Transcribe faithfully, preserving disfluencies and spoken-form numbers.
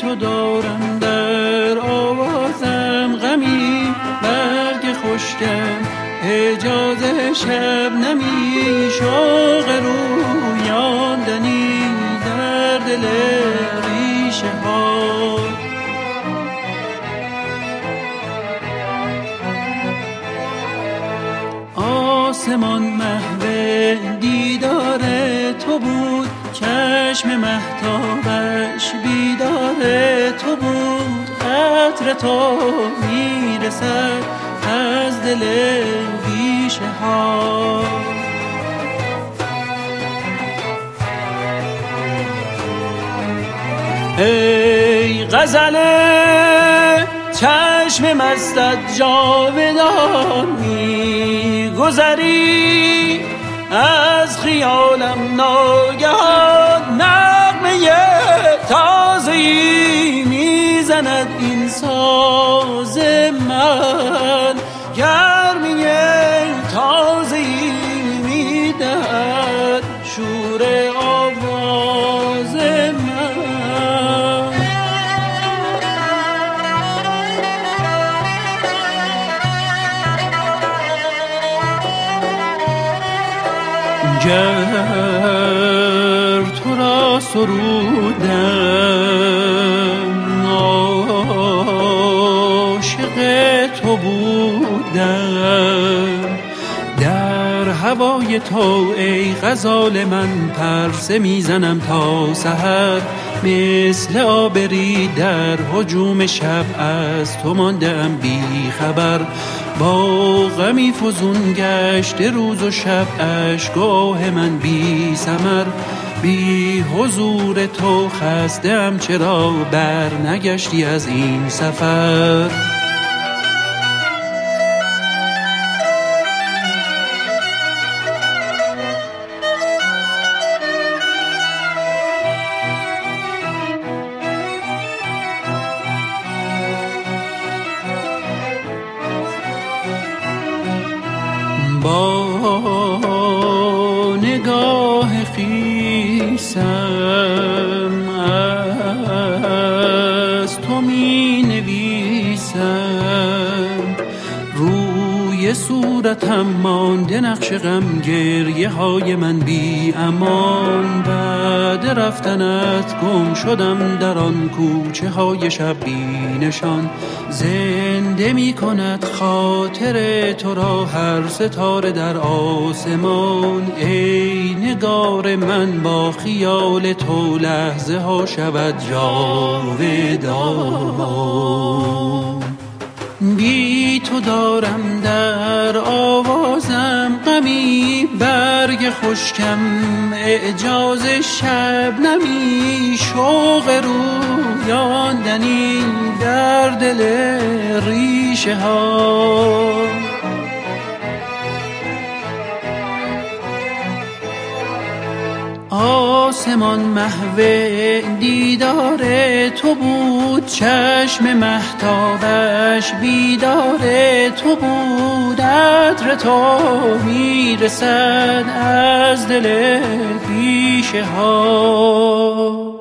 تو دارم در آوازم غمی برگ خشکم اجازه شب نمی شوق رویاندنی در دل ریشه ها آسمان محو دیدار تو بود چشم مهتابش بیدار تو بود عطر تو میرسد از دل بیشه ها ای غزل چشم مستت جاودان می‌گذری از خیالم ناگهان نغمه تازه‌ای میزند این ساز من گرمی تازه‌ای میدهد شور آواز من گر تو را سرودم عاشق تو بودم در هوای تو ای غزال من پرسه میزنم تا سحر مثل آبری در هجوم شب از تو ماندم بی خبر با غمی فزون گشت روز و شب اشک‌گاه من بی ثمر بی حضور تو خسته‌ام چرا بر نگشتی از این سفر با نگاه خیسم از تو می نویسم روی صورتم مانده نقش غم گریه های من بی امان بعد رفتنت گم شدم در آن کوچه های شب بی نشان زنده می کند خاطر تو را هر ستاره در آسمان ای نگار من با خیال تو لحظه ها شود جاودان بی تو دارم در آوازم غمی برگ خشکم اعجاز شب نمی شوق رویاندنی در دل ریشه ها آسمان محو دیدار تو بود چشم مهتابش بیدار تو بود عطر تو میرسد از دل بیشه ها